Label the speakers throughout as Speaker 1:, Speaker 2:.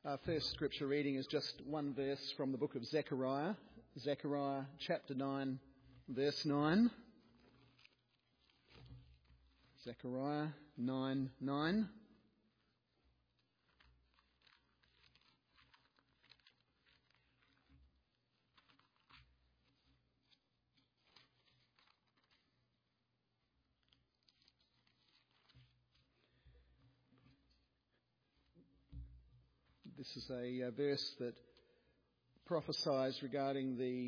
Speaker 1: Our first scripture reading is just one verse from the book of Zechariah. Zechariah chapter 9, verse 9. Zechariah 9:9. This is a verse that prophesies regarding the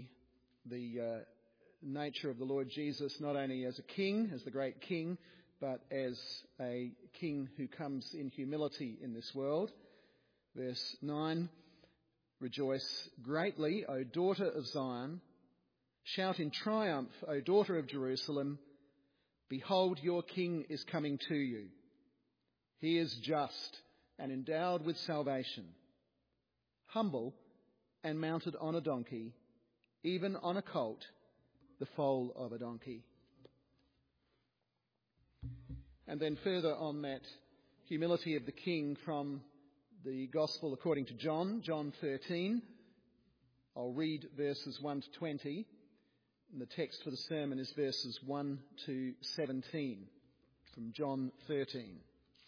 Speaker 1: nature of the Lord Jesus, not only as a king, as the great king, but as a king who comes in humility in this world. Verse 9, "Rejoice greatly, O daughter of Zion. Shout in triumph, O daughter of Jerusalem. Behold, your king is coming to you. He is just and endowed with salvation, humble and mounted on a donkey, even on a colt, the foal of a donkey." And then further on that humility of the king from the Gospel according to John 13. I'll read verses 1 to 20. And the text for the sermon is verses 1 to 17 from John 13.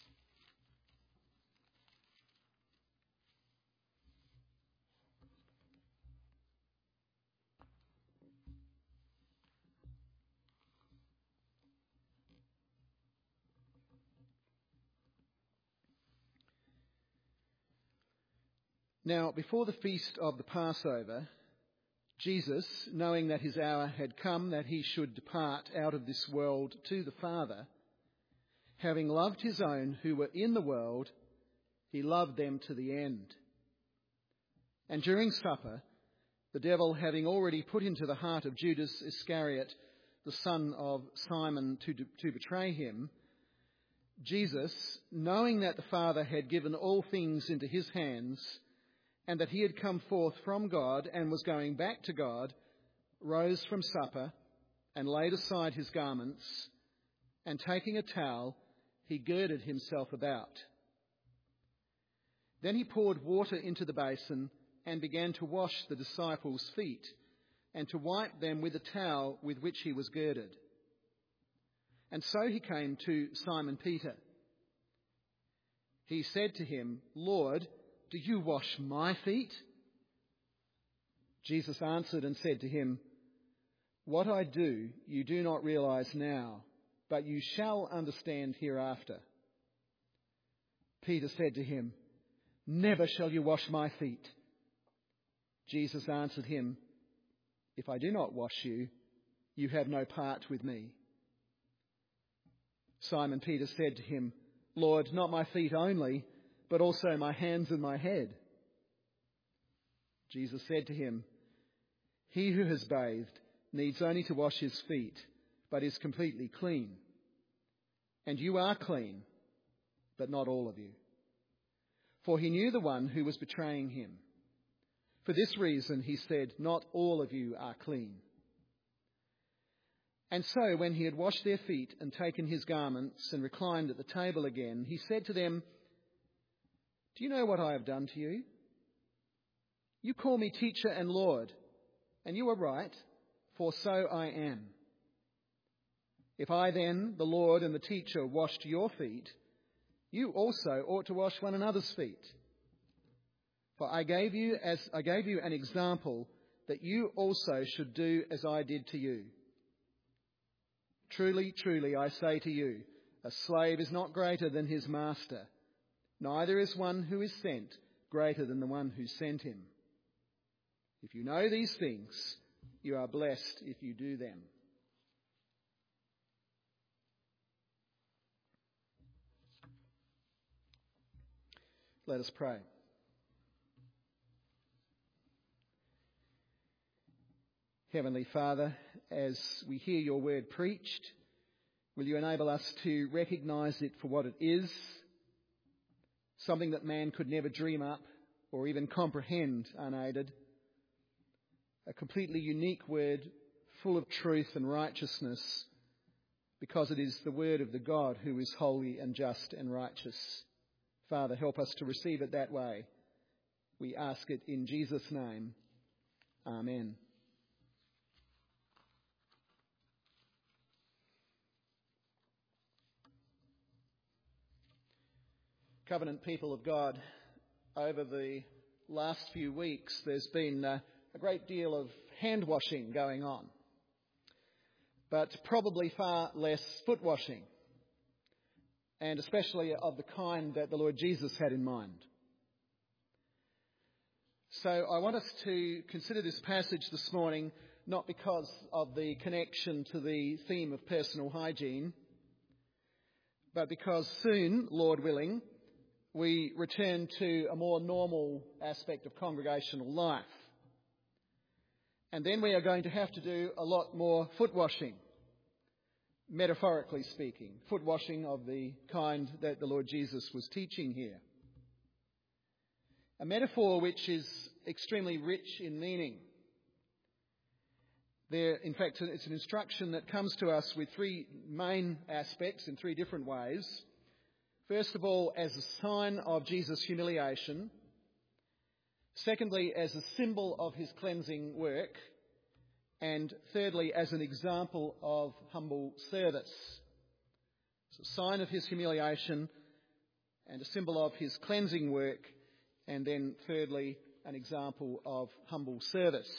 Speaker 1: Now, before the feast of the Passover, Jesus, knowing that his hour had come, that he should depart out of this world to the Father, having loved his own who were in the world, he loved them to the end. And during supper, the devil having already put into the heart of Judas Iscariot, the son of Simon, to betray him, Jesus, knowing that the Father had given all things into his hands, and that he had come forth from God and was going back to God, rose from supper and laid aside his garments, and taking a towel, he girded himself about. Then he poured water into the basin and began to wash the disciples' feet and to wipe them with the towel with which he was girded. And so he came to Simon Peter. He said to him, "Lord, do you wash my feet?" Jesus answered and said to him, "What I do you do not realize now, but you shall understand hereafter." Peter said to him, "Never shall you wash my feet." Jesus answered him, "If I do not wash you, you have no part with me." Simon Peter said to him, "Lord, not my feet only, but also my hands and my head." Jesus said to him, "He who has bathed needs only to wash his feet, but is completely clean. And you are clean, but not all of you." For he knew the one who was betraying him. For this reason he said, "Not all of you are clean." And so when he had washed their feet and taken his garments and reclined at the table again, he said to them, "Do you know what I have done to you? You call me teacher and Lord, and you are right, for so I am. If I then, the Lord and the teacher, washed your feet, you also ought to wash one another's feet. For I gave you an example that you also should do as I did to you. Truly, truly, I say to you, a slave is not greater than his master. Neither is one who is sent greater than the one who sent him. If you know these things, you are blessed if you do them." Let us pray. Heavenly Father, as we hear your word preached, will you enable us to recognise it for what it is, something that man could never dream up or even comprehend unaided, a completely unique word full of truth and righteousness, because it is the word of the God who is holy and just and righteous. Father, help us to receive it that way We ask it in Jesus' name. Amen. Covenant people of God, over the last few weeks there's been a great deal of hand washing going on, but probably far less foot washing, and especially of the kind that the Lord Jesus had in mind. So I want us to consider this passage this morning not because of the connection to the theme of personal hygiene, but because soon, Lord willing, we return to a more normal aspect of congregational life. And then we are going to have to do a lot more foot washing, metaphorically speaking, foot washing of the kind that the Lord Jesus was teaching here. A metaphor which is extremely rich in meaning. In fact, it's an instruction that comes to us with three main aspects in three different ways. First of all, as a sign of Jesus' humiliation. Secondly, as a symbol of his cleansing work. And thirdly, as an example of humble service. It's a sign of his humiliation and a symbol of his cleansing work. And then thirdly, an example of humble service.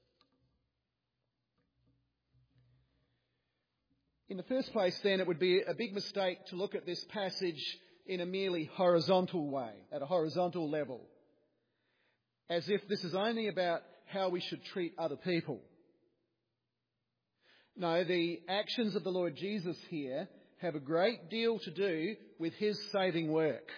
Speaker 1: In the first place, then, it would be a big mistake to look at this passage in a merely horizontal way, at a horizontal level, as if this is only about how we should treat other people. No, the actions of the Lord Jesus here have a great deal to do with his saving work.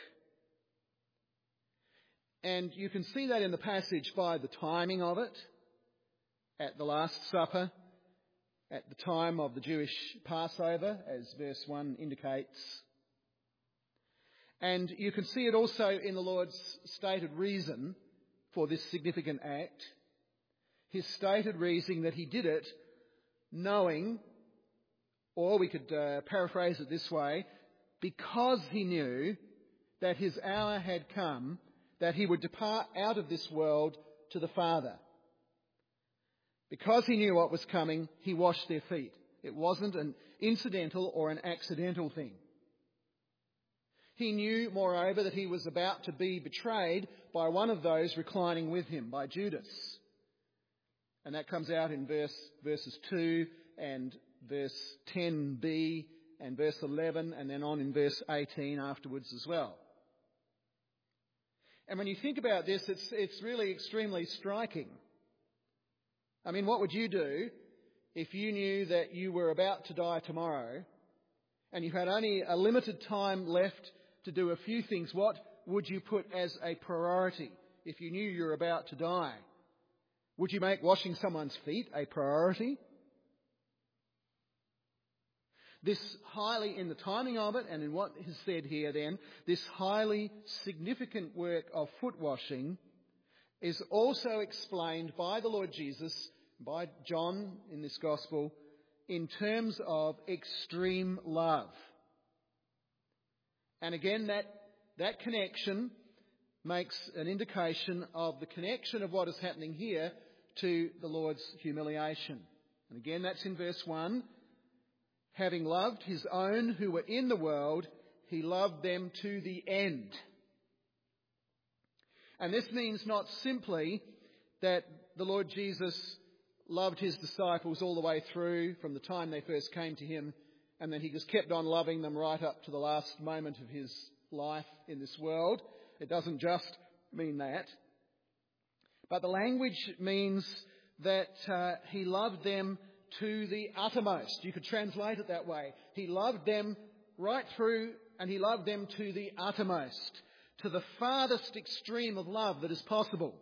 Speaker 1: And you can see that in the passage by the timing of it, at the Last Supper, at the time of the Jewish Passover, as verse 1 indicates. And you can see it also in the Lord's stated reason for this significant act. His stated reason that he did it knowing, or we could paraphrase it this way, because he knew that his hour had come, that he would depart out of this world to the Father. Because he knew what was coming, he washed their feet. It wasn't an incidental or an accidental thing. He knew, moreover, that he was about to be betrayed by one of those reclining with him, by Judas. And that comes out in verses 2 and verse 10b and verse 11, and then on in verse 18 afterwards as well. And when you think about this, it's really extremely striking. I mean, what would you do if you knew that you were about to die tomorrow and you had only a limited time left to do a few things? What would you put as a priority if you knew you were about to die? Would you make washing someone's feet a priority? This highly, in the timing of it and in what is said here then, this highly significant work of foot washing is also explained by the Lord Jesus, by John in this gospel, in terms of extreme love. And again, that connection makes an indication of the connection of what is happening here to the Lord's humiliation. And again, that's in verse 1. Having loved his own who were in the world, he loved them to the end. And this means not simply that the Lord Jesus loved his disciples all the way through from the time they first came to him, and then he just kept on loving them right up to the last moment of his life in this world. It doesn't just mean that. But the language means that he loved them to the uttermost. You could translate it that way. He loved them right through, and he loved them to the uttermost, to the farthest extreme of love that is possible,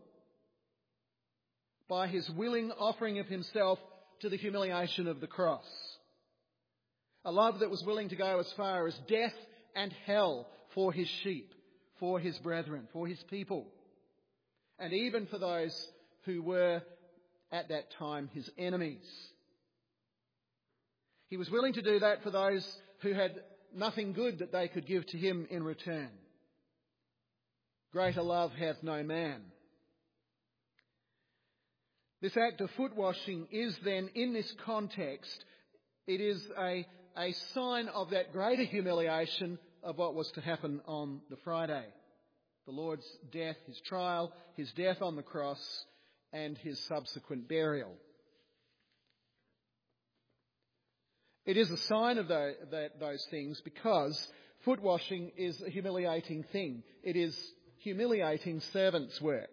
Speaker 1: by his willing offering of himself to the humiliation of the cross. A love that was willing to go as far as death and hell for his sheep, for his brethren, for his people, and even for those who were at that time his enemies. He was willing to do that for those who had nothing good that they could give to him in return. Greater love hath no man This act of foot washing is then, in this context, it is a sign of that greater humiliation of what was to happen on the Friday. The Lord's death, his trial, his death on the cross, and his subsequent burial. It is a sign of those things because foot washing is a humiliating thing. It is humiliating servant's work.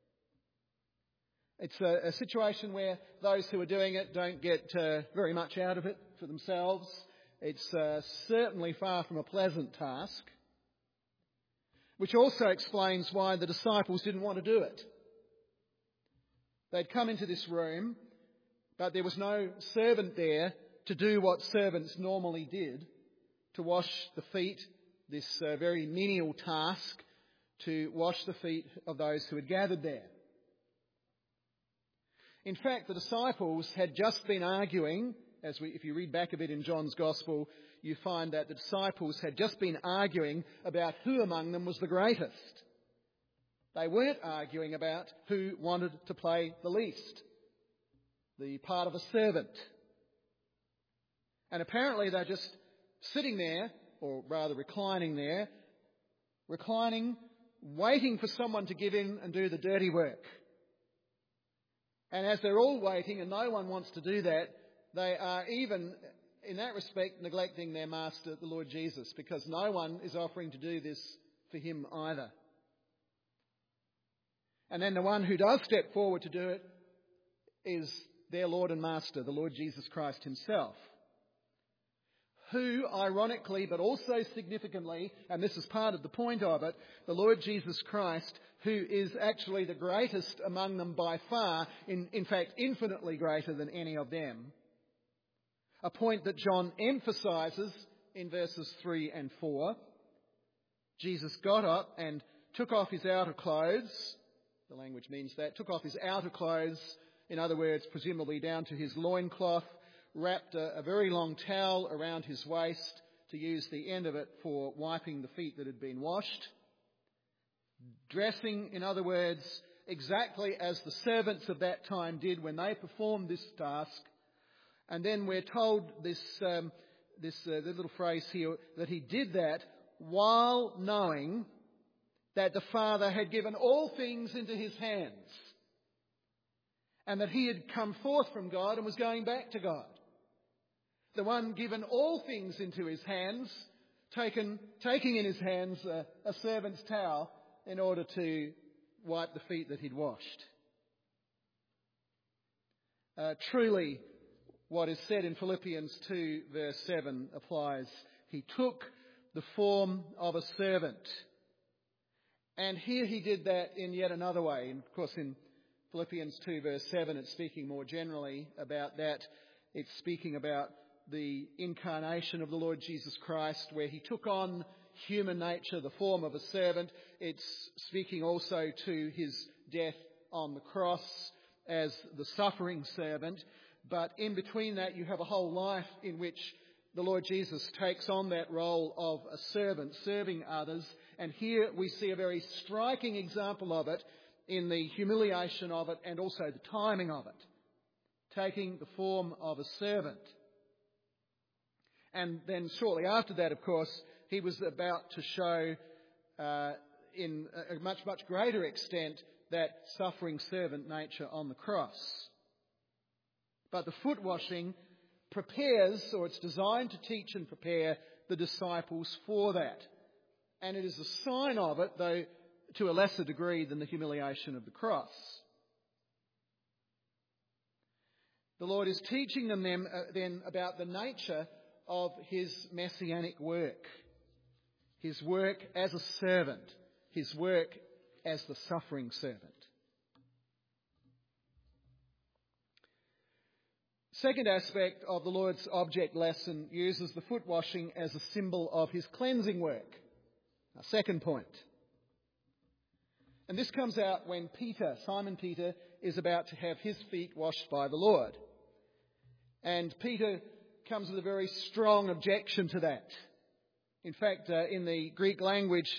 Speaker 1: It's a situation where those who are doing it don't get very much out of it for themselves. It's certainly far from a pleasant task, which also explains why the disciples didn't want to do it. They'd come into this room, but there was no servant there to do what servants normally did, to wash the feet, this very menial task, to wash the feet of those who had gathered there. In fact, the disciples had just been arguing, if you read back a bit in John's Gospel, you find that the disciples had just been arguing about who among them was the greatest. They weren't arguing about who wanted to play the least, the part of a servant. And apparently they're just sitting there, or rather reclining there, waiting for someone to give in and do the dirty work. And as they're all waiting and no one wants to do that, they are even, in that respect, neglecting their master, the Lord Jesus, because no one is offering to do this for him either. And then the one who does step forward to do it is their Lord and Master, the Lord Jesus Christ himself, who, ironically, but also significantly, and this is part of the point of it, the Lord Jesus Christ, who is actually the greatest among them by far, in fact, infinitely greater than any of them. A point that John emphasises in verses 3 and 4. Jesus got up and took off his outer clothes. The language means that. Took off his outer clothes, in other words, presumably down to his loincloth, wrapped a very long towel around his waist to use the end of it for wiping the feet that had been washed. Dressing, in other words, exactly as the servants of that time did when they performed this task. And then we're told the little phrase here, that he did that while knowing that the Father had given all things into his hands, and that he had come forth from God and was going back to God. The one given all things into his hands, taking in his hands a servant's towel in order to wipe the feet that he'd washed. Truly, what is said in Philippians 2 verse 7 applies. He took the form of a servant. And here he did that in yet another way. And of course, in Philippians 2 verse 7, it's speaking more generally about that. It's speaking about the incarnation of the Lord Jesus Christ, where he took on human nature, the form of a servant. It's speaking also to his death on the cross as the suffering servant. But in between that, you have a whole life in which the Lord Jesus takes on that role of a servant, serving others. And here we see a very striking example of it in the humiliation of it and also the timing of it, taking the form of a servant. And then shortly after that, of course, he was about to show in a much, much greater extent that suffering servant nature on the cross. But the foot washing prepares, or it's designed to teach and prepare the disciples for that. And it is a sign of it, though to a lesser degree than the humiliation of the cross. The Lord is teaching them then about the nature of his messianic work. His work as a servant. His work as the suffering servant. Second aspect of the Lord's object lesson uses the foot washing as a symbol of his cleansing work. Our second point. And this comes out when Simon Peter, is about to have his feet washed by the Lord. And Peter comes with a very strong objection to that. In fact, in the Greek language,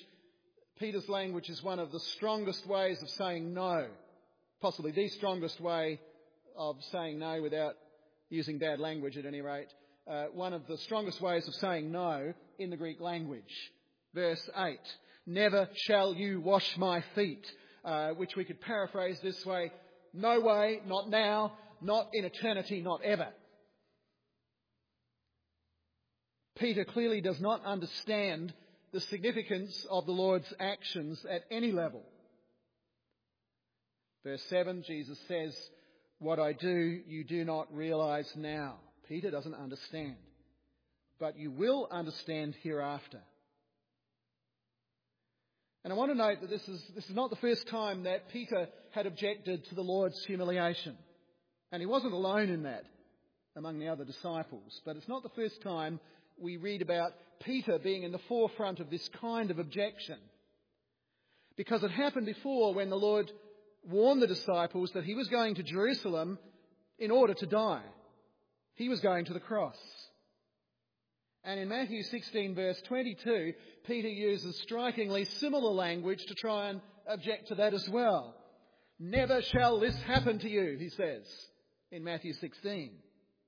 Speaker 1: Peter's language is one of the strongest ways of saying no. Possibly the strongest way of saying no without using bad language at any rate, one of the strongest ways of saying no in the Greek language. Verse 8, "Never shall you wash my feet," which we could paraphrase this way: no way, not now, not in eternity, not ever. Peter clearly does not understand the significance of the Lord's actions at any level. Verse 7, Jesus says, "What I do, you do not realise now." Peter doesn't understand, but you will understand hereafter. And I want to note that this is not the first time that Peter had objected to the Lord's humiliation. And he wasn't alone in that among the other disciples. But it's not the first time we read about Peter being in the forefront of this kind of objection. Because it happened before when the Lord warned the disciples that he was going to Jerusalem in order to die. He was going to the cross. And in Matthew 16 verse 22, Peter uses strikingly similar language to try and object to that as well. "Never shall this happen to you," he says in Matthew 16.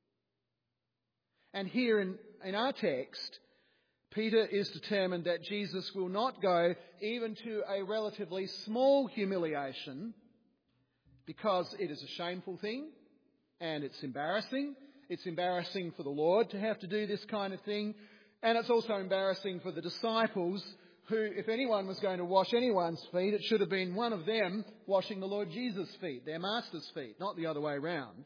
Speaker 1: And here in our text, Peter is determined that Jesus will not go even to a relatively small humiliation, because it is a shameful thing and it's embarrassing. It's embarrassing for the Lord to have to do this kind of thing. And it's also embarrassing for the disciples who, if anyone was going to wash anyone's feet, it should have been one of them washing the Lord Jesus' feet, their master's feet, not the other way around.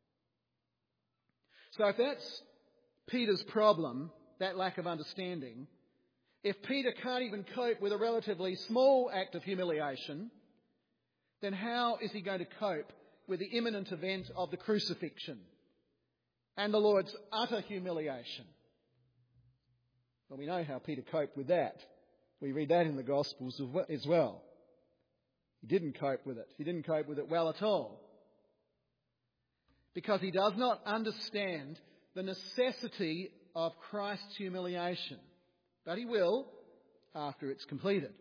Speaker 1: So if that's Peter's problem, that lack of understanding, if Peter can't even cope with a relatively small act of humiliation, then how is he going to cope with the imminent event of the crucifixion and the Lord's utter humiliation? Well, we know how Peter coped with that. We read that in the Gospels as well. He didn't cope with it. He didn't cope with it well at all. Because he does not understand the necessity of Christ's humiliation. But he will after it's completed.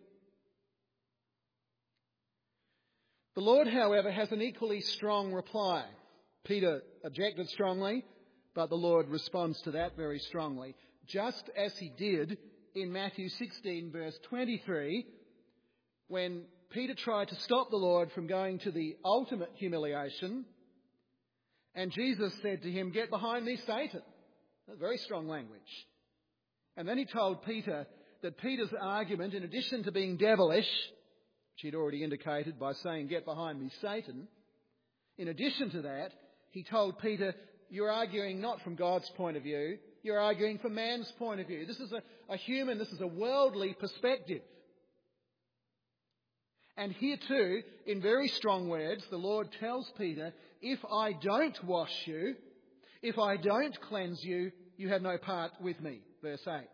Speaker 1: The Lord, however, has an equally strong reply. Peter objected strongly, but the Lord responds to that very strongly, just as he did in Matthew 16 verse 23, when Peter tried to stop the Lord from going to the ultimate humiliation, and Jesus said to him, "Get behind me, Satan." That's very strong language. And then he told Peter that Peter's argument, in addition to being devilish, which he'd already indicated by saying, "Get behind me, Satan," in addition to that, he told Peter, "You're arguing not from God's point of view, you're arguing from man's point of view. This is a human, this is a worldly perspective." And here too, in very strong words, the Lord tells Peter, "If I don't wash you, if I don't cleanse you, you have no part with me." Verse 8.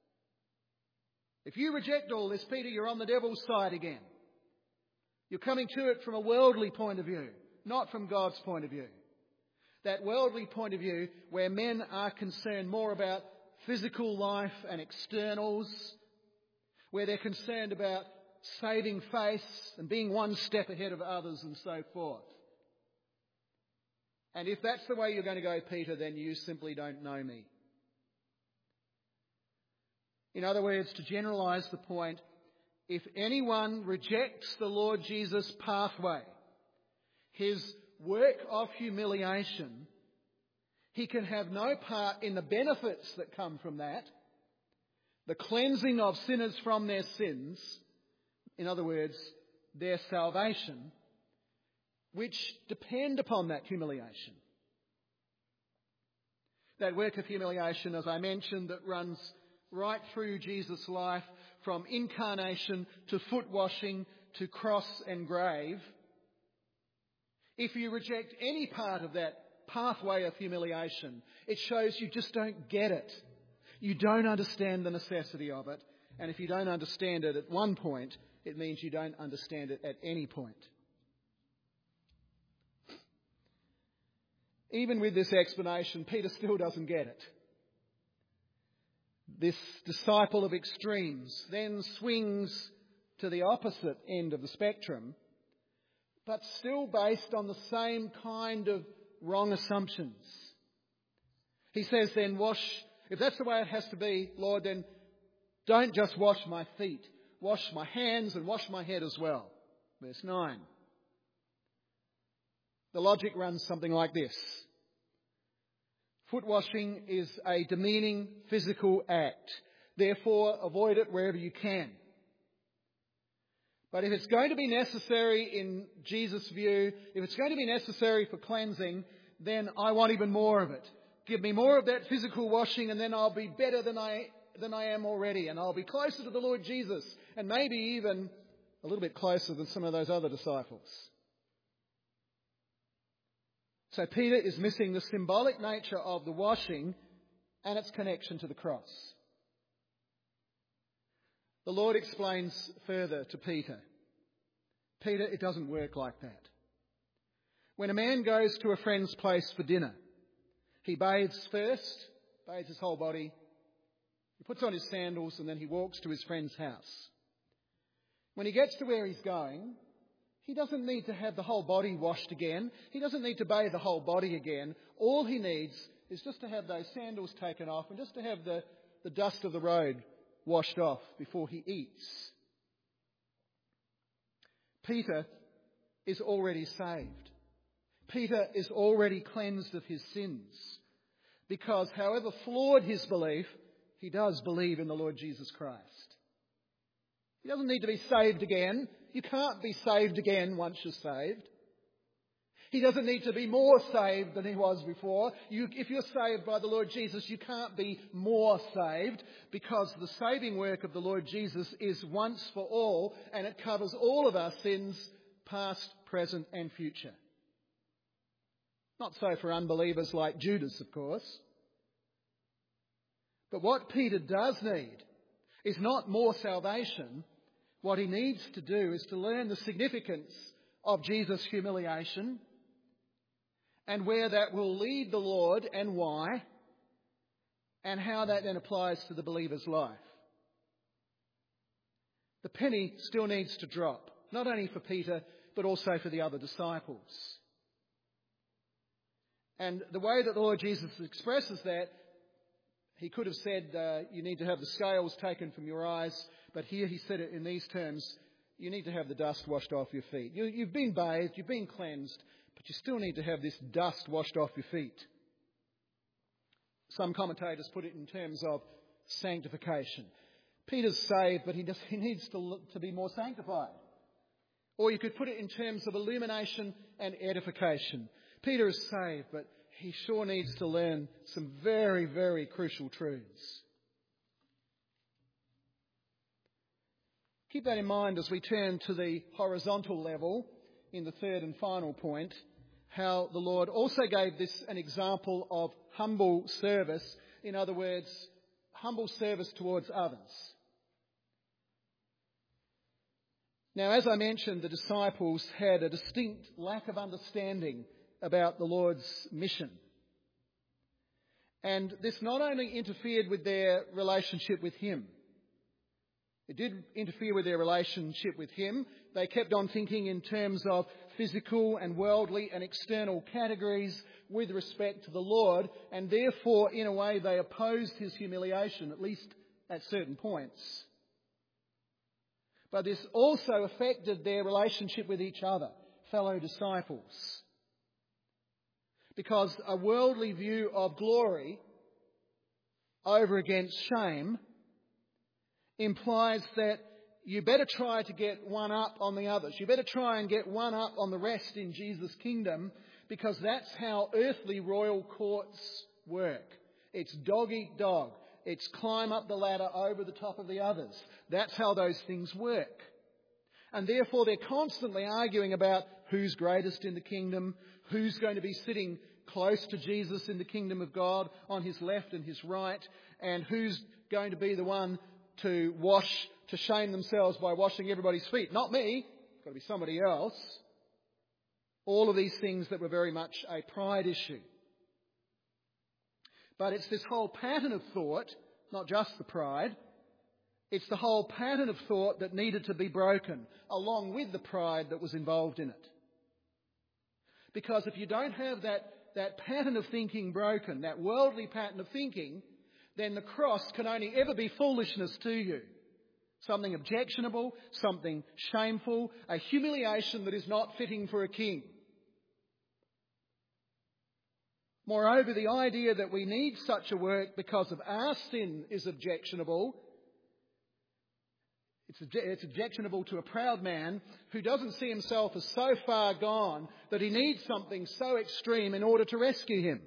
Speaker 1: If you reject all this, Peter, you're on the devil's side again. You're coming to it from a worldly point of view, not from God's point of view. That worldly point of view where men are concerned more about physical life and externals, where they're concerned about saving face and being one step ahead of others and so forth. And if that's the way you're going to go, Peter, then you simply don't know me. In other words, to generalise the point, if anyone rejects the Lord Jesus' pathway, his work of humiliation, he can have no part in the benefits that come from that, the cleansing of sinners from their sins, in other words, their salvation, which depend upon that humiliation. That work of humiliation, as I mentioned, that runs right through Jesus' life, from incarnation to foot washing to cross and grave. If you reject any part of that pathway of humiliation, it shows you just don't get it. You don't understand the necessity of it. And if you don't understand it at one point, it means you don't understand it at any point. Even with this explanation, Peter still doesn't get it. This disciple of extremes then swings to the opposite end of the spectrum. but still based on the same kind of wrong assumptions. He says then, if that's the way it has to be, Lord, then don't just wash my feet. Wash my hands and wash my head as well. Verse 9. The logic runs something like this. Foot washing is a demeaning physical act. Therefore, avoid it wherever you can. But if it's going to be necessary in Jesus' view, if it's going to be necessary for cleansing, then I want even more of it. Give me more of that physical washing, and then I'll be better than I am already, and I'll be closer to the Lord Jesus, and maybe even a little bit closer than some of those other disciples. So Peter is missing the symbolic nature of the washing and its connection to the cross. The Lord explains further to Peter, Peter, it doesn't work like that. When a man goes to a friend's place for dinner, he bathes first, bathes his whole body, he puts on his sandals, and then he walks to his friend's house. When he gets to where he's going, he doesn't need to have the whole body washed again. He doesn't need to bathe the whole body again. All he needs is just to have those sandals taken off and just to have the dust of the road washed off before he eats. Peter is already saved. Peter is already cleansed of his sins, because however flawed his belief, he does believe in the Lord Jesus Christ. He doesn't need to be saved again. You can't be saved again once you're saved. He doesn't need to be more saved than he was before. If you're saved by the Lord Jesus, you can't be more saved, because the saving work of the Lord Jesus is once for all, and it covers all of our sins, past, present and future. Not so for unbelievers like Judas, of course. But what Peter does need is not more salvation. What he needs to do is to learn the significance of Jesus' humiliation and where that will lead the Lord and why, and how that then applies to the believer's life. The penny still needs to drop, not only for Peter, but also for the other disciples. And the way that the Lord Jesus expresses that, he could have said, you need to have the scales taken from your eyes, but here he said it in these terms, you need to have the dust washed off your feet. You've been bathed, you've been cleansed, but you still need to have this dust washed off your feet. Some commentators put it in terms of sanctification. Peter's saved, but he needs to be more sanctified. Or you could put it in terms of illumination and edification. Peter is saved, but he sure needs to learn some very, very crucial truths. Keep that in mind as we turn to the horizontal level in the third and final point, how the Lord also gave this an example of humble service. In other words, humble service towards others. Now, as I mentioned, the disciples had a distinct lack of understanding about the Lord's mission. And this not only interfered with their relationship with him, it did interfere with their relationship with him. They kept on thinking in terms of physical and worldly and external categories with respect to the Lord, and therefore, in a way, they opposed his humiliation, at least at certain points. But this also affected their relationship with each other, fellow disciples. Because a worldly view of glory over against shame implies that you better try to get one up on the others. You better try and get one up on the rest in Jesus' kingdom, because that's how earthly royal courts work. It's dog eat dog. It's climb up the ladder over the top of the others. That's how those things work. And therefore they're constantly arguing about who's greatest in the kingdom, who's going to be sitting close to Jesus in the kingdom of God on his left and his right, and who's going to be the one to shame themselves by washing everybody's feet. Not me. It's got to be somebody else. All of these things that were very much a pride issue. But it's this whole pattern of thought, not just the pride, it's the whole pattern of thought that needed to be broken, along with the pride that was involved in it. Because if you don't have that pattern of thinking broken, that worldly pattern of thinking, then the cross can only ever be foolishness to you. Something objectionable, something shameful, a humiliation that is not fitting for a king. Moreover, the idea that we need such a work because of our sin is objectionable. It's objectionable to a proud man who doesn't see himself as so far gone that he needs something so extreme in order to rescue him.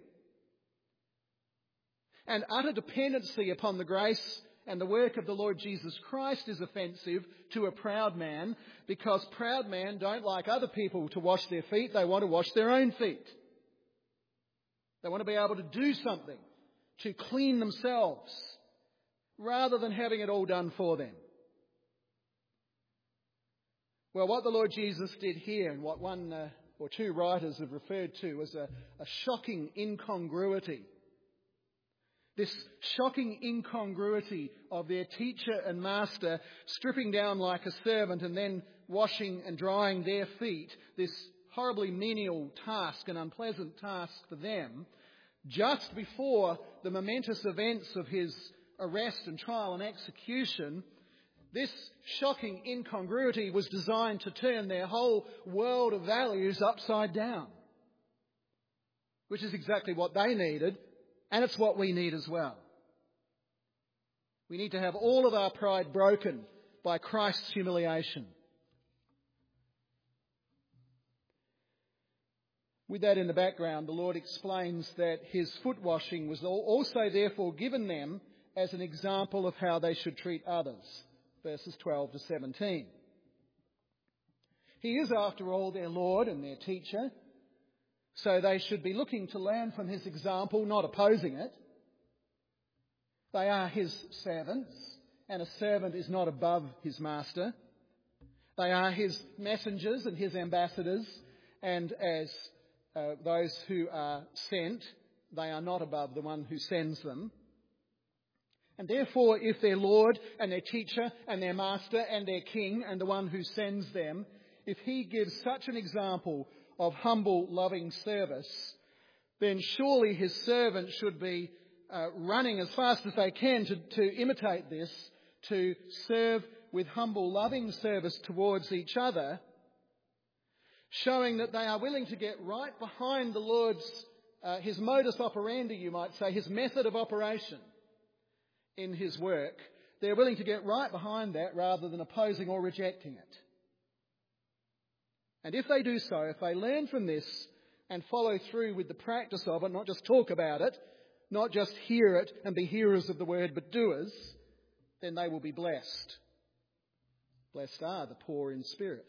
Speaker 1: And utter dependency upon the grace and the work of the Lord Jesus Christ is offensive to a proud man, because proud men don't like other people to wash their feet. They want to wash their own feet. They want to be able to do something to clean themselves rather than having it all done for them. Well, what the Lord Jesus did here, and what one or two writers have referred to as a shocking incongruity. This shocking incongruity of their teacher and master stripping down like a servant and then washing and drying their feet, this horribly menial task, an unpleasant task for them, just before the momentous events of his arrest and trial and execution. This shocking incongruity was designed to turn their whole world of values upside down, which is exactly what they needed, and it's what we need as well. We need to have all of our pride broken by Christ's humiliation. With that in the background, the Lord explains that his foot washing was also therefore given them as an example of how they should treat others. Verses 12 to 17. He is, after all, their Lord and their teacher, so they should be looking to learn from his example, not opposing it. They are his servants, and a servant is not above his master. They are his messengers and his ambassadors, and as those who are sent, they are not above the one who sends them. And therefore, if their Lord and their teacher and their master and their king and the one who sends them, if he gives such an example of humble, loving service, then surely his servants should be running as fast as they can to imitate this, to serve with humble, loving service towards each other, showing that they are willing to get right behind the Lord's, his modus operandi, you might say, his method of operation in his work. They're willing to get right behind that rather than opposing or rejecting it. And if they do so, if they learn from this and follow through with the practice of it, not just talk about it, not just hear it and be hearers of the word, but doers, then they will be blessed. Blessed are the poor in spirit.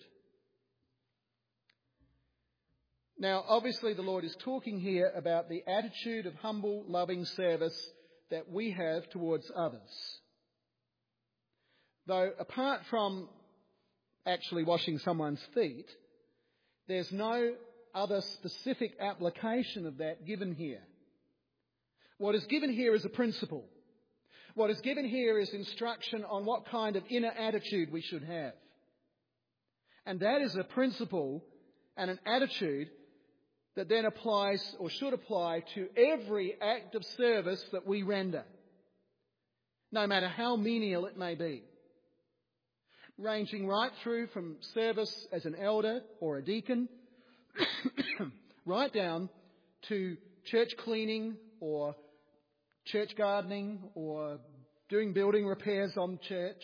Speaker 1: Now, obviously the Lord is talking here about the attitude of humble, loving service that we have towards others. Though apart from actually washing someone's feet, there's no other specific application of that given here. What is given here is a principle. What is given here is instruction on what kind of inner attitude we should have. And that is a principle and an attitude that then applies or should apply to every act of service that we render, no matter how menial it may be, ranging right through from service as an elder or a deacon, right down to church cleaning or church gardening or doing building repairs on church,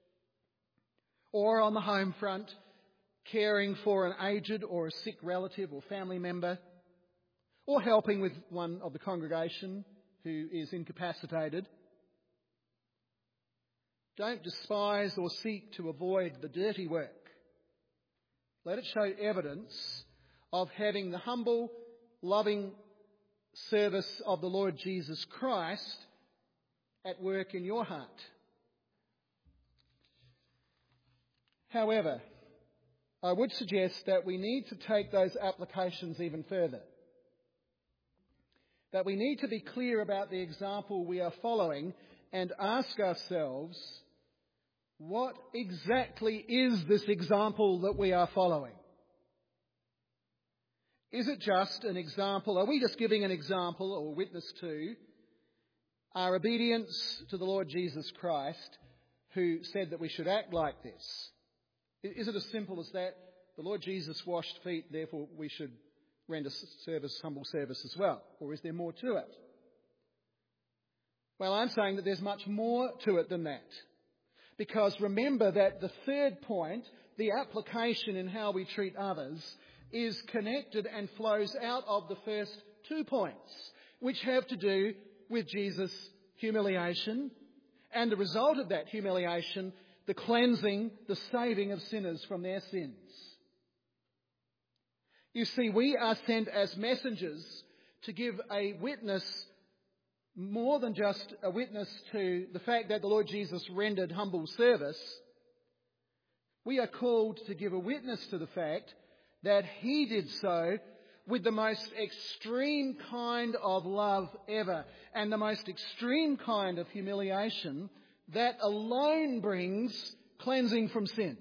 Speaker 1: or on the home front, caring for an aged or a sick relative or family member, or helping with one of the congregation who is incapacitated. Don't despise or seek to avoid the dirty work. Let it show evidence of having the humble, loving service of the Lord Jesus Christ at work in your heart. However, I would suggest that we need to take those applications even further. That we need to be clear about the example we are following and ask ourselves, what exactly is this example that we are following? Is it just an example? Are we just giving an example or witness to our obedience to the Lord Jesus Christ, who said that we should act like this? Is it as simple as that? The Lord Jesus washed feet, therefore we should render service, humble service as well? Or is there more to it? Well, I'm saying that there's much more to it than that. Because remember that the third point, the application in how we treat others, is connected and flows out of the first 2 points, which have to do with Jesus' humiliation and the result of that humiliation, the cleansing, the saving of sinners from their sins. You see, we are sent as messengers to give a witness, more than just a witness to the fact that the Lord Jesus rendered humble service. We are called to give a witness to the fact that he did so with the most extreme kind of love ever, and the most extreme kind of humiliation that alone brings cleansing from sin.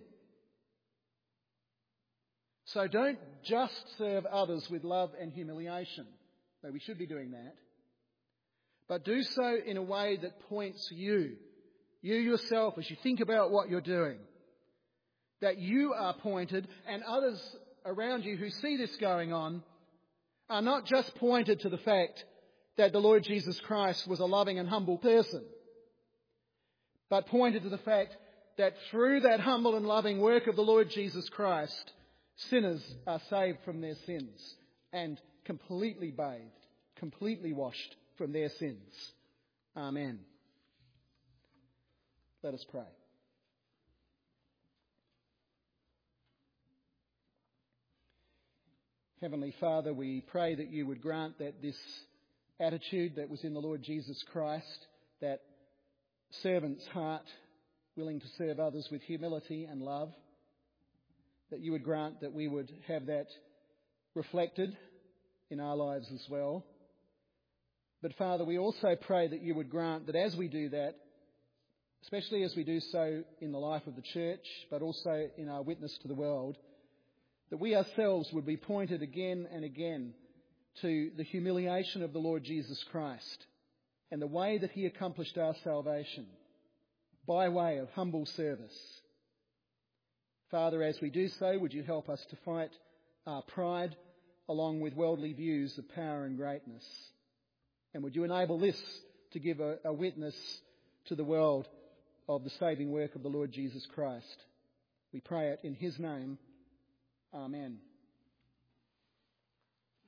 Speaker 1: So don't just serve others with love and humiliation, though we should be doing that, but do so in a way that points you yourself, as you think about what you're doing, that you are pointed, and others around you who see this going on are not just pointed to the fact that the Lord Jesus Christ was a loving and humble person, but pointed to the fact that through that humble and loving work of the Lord Jesus Christ, sinners are saved from their sins and completely bathed, completely washed from their sins. Amen. Let us pray. Heavenly Father, we pray that you would grant that this attitude that was in the Lord Jesus Christ, that servant's heart, willing to serve others with humility and love, that you would grant that we would have that reflected in our lives as well. But Father, we also pray that you would grant that as we do that, especially as we do so in the life of the church, but also in our witness to the world, that we ourselves would be pointed again and again to the humiliation of the Lord Jesus Christ and the way that he accomplished our salvation by way of humble service. Father, as we do so, would you help us to fight our pride along with worldly views of power and greatness? And would you enable this to give a witness to the world of the saving work of the Lord Jesus Christ? We pray it in his name. Amen.